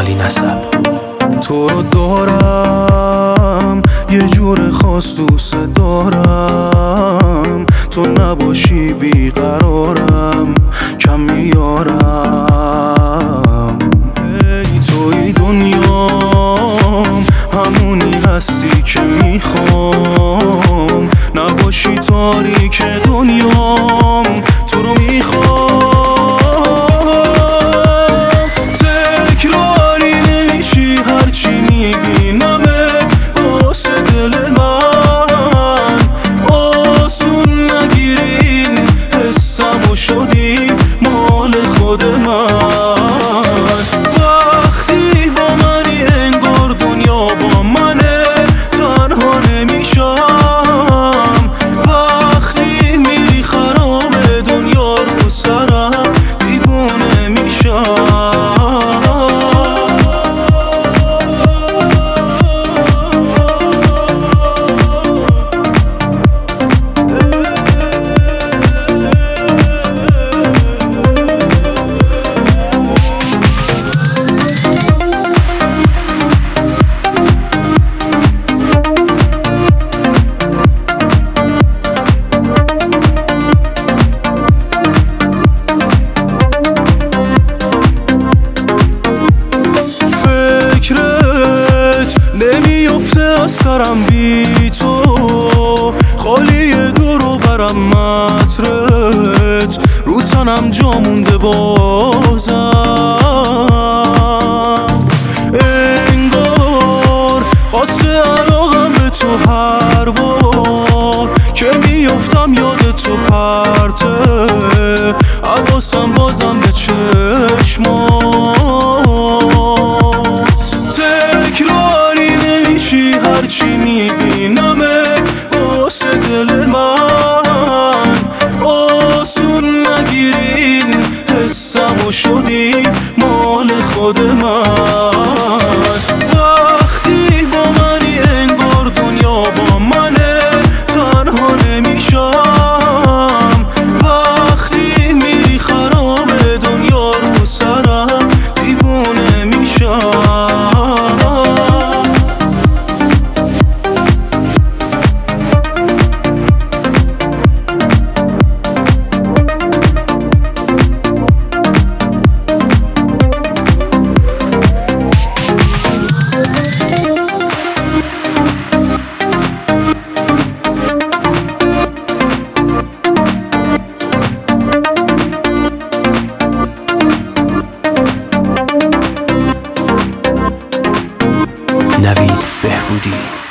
کمالی نسب. تو رو دارم یه جور خاص دوست دارم، تو نباشی بیقرارم کم میارم. توی دنیام همونی هستی که میخوام، نباشی تاریک دنیام تو رو میخوام. تکراری نمیشی هرچی میبینمه واسه دل من، آسون نگیرین حسمو شدی مال خود من. وقتی با منی انگار دنیا با منه، تنها نمیشم. وقتی میری خراب دنیا رو سرم دیوونه میشم. نمیفته از سرم بی تو، خالی دورو برم مطرت، رو تنم جا مونده بازم. انگار خاصه علاقم به تو هر بار که میفتم یاد تو پرته، حواسم بازم به چشمات. هرچی میبینمه واسه دل من، آسون نگیرین حسمو شدی مال خود من. وقتی با منی انگار دنیا با منه، تنها نمیشم. وقتی میری خراب دنیا رو سرم دیوونه میشم. نوید بهبودی.